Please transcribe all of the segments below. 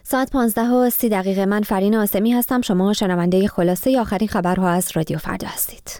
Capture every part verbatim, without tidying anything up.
ساعت پانزده و سی دقیقه. من فرین آسمی هستم. شما شنونده خلاصه آخرین خبرها از رادیو فردا هستید.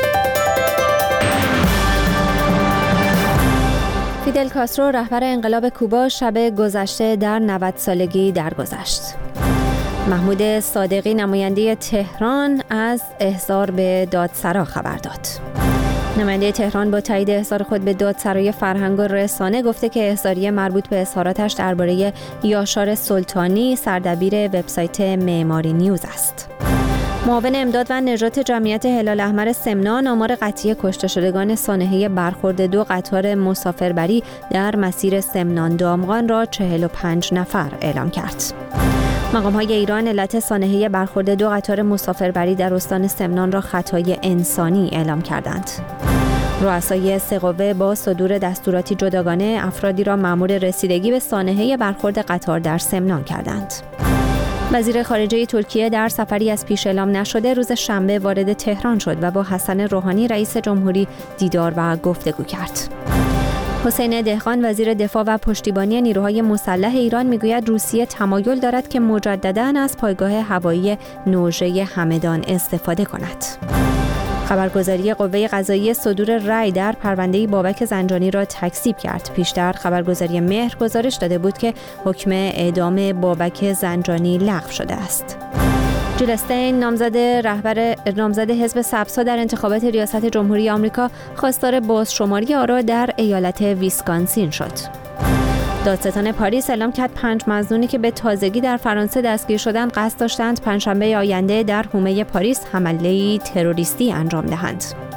فیدل کاسترو رهبر انقلاب کوبا شب گذشته در نود سالگی درگذشت. محمود صادقی نماینده تهران از احضار به دادسرا خبر داد. نماینده تهران با تایید احضار خود به دادسرای فرهنگ و رسانه گفته که احضاریه مربوط به اظهاراتش درباره یاشار سلطانی سردبیر وبسایت معماری نیوز است. معاون امداد و نجات جمعیت هلال احمر سمنان آمار قطعی کشته شدگان سانحه برخورد دو قطار مسافربری در مسیر سمنان دامغان را چهل و پنج نفر اعلام کرد. مقام‌های ایران علت سانحه برخورد دو قطار مسافربری در استان سمنان را خطای انسانی اعلام کردند. رؤسای سه قوه با صدور دستوراتی جداگانه افرادی را مأمور رسیدگی به سانحه برخورد قطار در سمنان کردند. وزیر خارجه ترکیه در سفری از پیش اعلام نشده روز شنبه وارد تهران شد و با حسن روحانی رئیس جمهوری دیدار و گفتگو کرد. حسین دهقان وزیر دفاع و پشتیبانی نیروهای مسلح ایران میگوید روسیه تمایل دارد که مجدداً از پایگاه هوایی نوژه همدان استفاده کند. خبرگزاری قوه قضاییه صدور رأی در پرونده بابک زنجانی را تکذیب کرد. پیشتر خبرگزاری مهر گزارش داده بود که حکم اعدام بابک زنجانی لغو شده است. جیل استین نامزد رهبر نامزد حزب سبزها در انتخابات ریاست جمهوری آمریکا خواستار بازشماری آرا در ایالت ویسکانسین شد. دادستان پاریس اعلام کرد پنج مظنونی که به تازگی در فرانسه دستگیر شدند قصد داشتند پنجشنبه آینده در حومه پاریس حمله‌ای تروریستی انجام دهند.